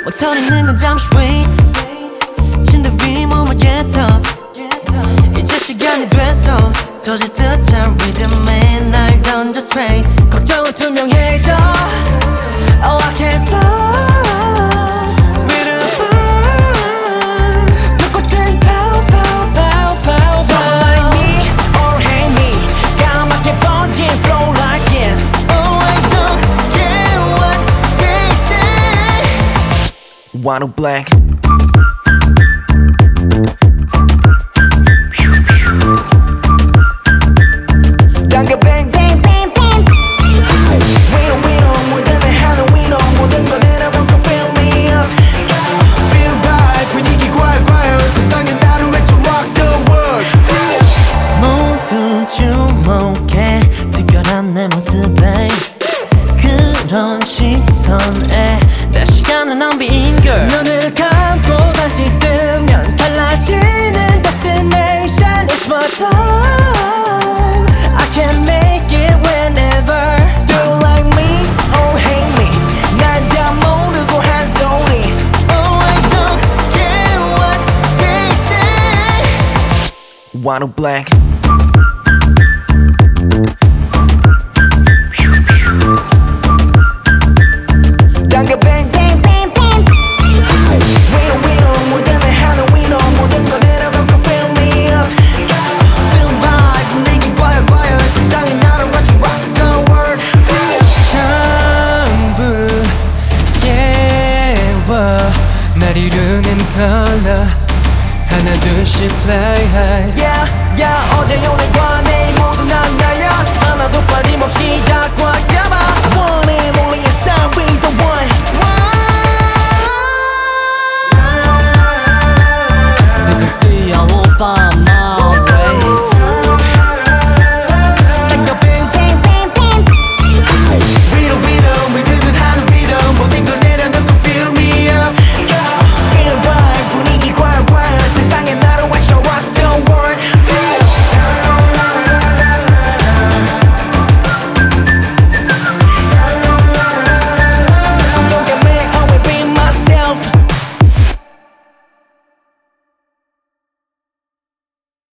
막 서리는 건 잠시 wait 침대 위 몸을 get up 이제 시간이 돼서 터질 듯한 리듬에 날 던져 straight 걱정은 투명해져 Oh I can't stop with a burn 불꽃은 pow pow pow pow Some like me or hate me 까맣게 번진 flow like it Oh I don't care what they say Wanna black 당겨 bang bang bang bang 위로 모든 내 하늘 위로 모든 걸 내려놓고 fill me up Feel right 분위기 괄괄 세상에 나를 외쳐 rock the world 모두 주목해 특별한 내 모습에 그런 시선에 내 시간은 낭비인 girl 눈을 감고 다시 뜨면 달라지는 destination It's my time I can make it whenever Do you like me or hate me 난 다 모르고 한 소리 Oh I don't care what they say Wanna black 당겨 bang bang bang bang 위로 모든 내 하늘 위로 모든 걸 내려놓고 fill me up Feel right 분위기 꽈요 세상에 나를 watch you rock the world 전부 깨워 날 이루는 color 하나 둘씩 fly high